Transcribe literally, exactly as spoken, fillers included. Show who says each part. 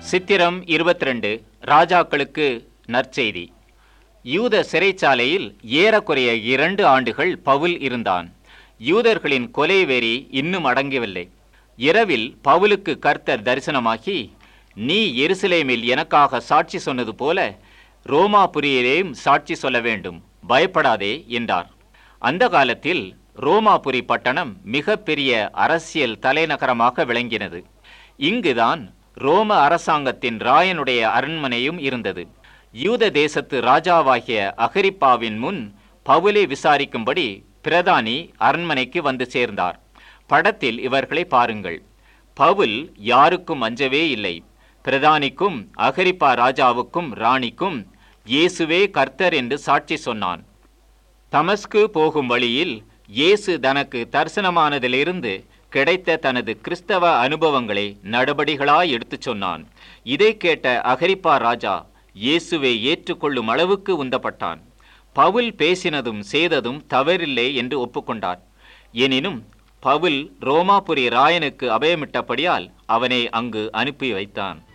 Speaker 1: சித்திரம் இருபத்தி ரெண்டு. ராஜாக்களுக்கு நற்செய்தி. யூத சிறைச்சாலையில் ஏறக்குறைய இரண்டு ஆண்டுகள் பவுல் இருந்தான். யூதர்களின் கொலை வெறி இன்னும் அடங்கவில்லை. இரவில் பவுலுக்கு கர்த்தர் தரிசனமாகி, நீ எருசலேமில் எனக்காக சாட்சி சொன்னது போல ரோமாபுரியிலேயும் சாட்சி சொல்ல வேண்டும், பயப்படாதே என்றார். அந்த காலத்தில் ரோமாபுரி பட்டணம் மிக பெரிய அரசியல் தலைநகரமாக விளங்கினது. இங்குதான் ரோம அரசாங்கத்தின் ராயனுடைய அரண்மனையும் இருந்தது. யூத தேசத்து ராஜாவாகிய அகிரிப்பாவின் முன் பவுலை விசாரிக்கும்படி பிரதானி அரண்மனைக்கு வந்து சேர்ந்தார். படத்தில் இவர்களை பாருங்கள். பவுல் யாருக்கும் அஞ்சவே இல்லை. பிரதானிக்கும் அகிரிப்பா ராஜாவுக்கும் ராணிக்கும் இயேசுவே கர்த்தர் என்று சாட்சி சொன்னான். தமஸ்கு போகும் வழியில் இயேசு தனக்கு தரிசனமானதிலிருந்து கிடைத்த தனது கிறிஸ்தவ அனுபவங்களை நடபடிகளாய் எடுத்துச் சொன்னான். இதை கேட்ட அகிரிப்பா ராஜா இயேசுவை ஏற்றுக்கொள்ளும் அளவுக்கு உந்தப்பட்டான். பவுல் பேசினதும் செய்ததும் தவறில்லை என்று ஒப்புக்கொண்டார். எனினும் பவுல் ரோமாபுரி ராயனுக்கு அபயமிட்டபடியால் அவனை அங்கு அனுப்பி வைத்தான்.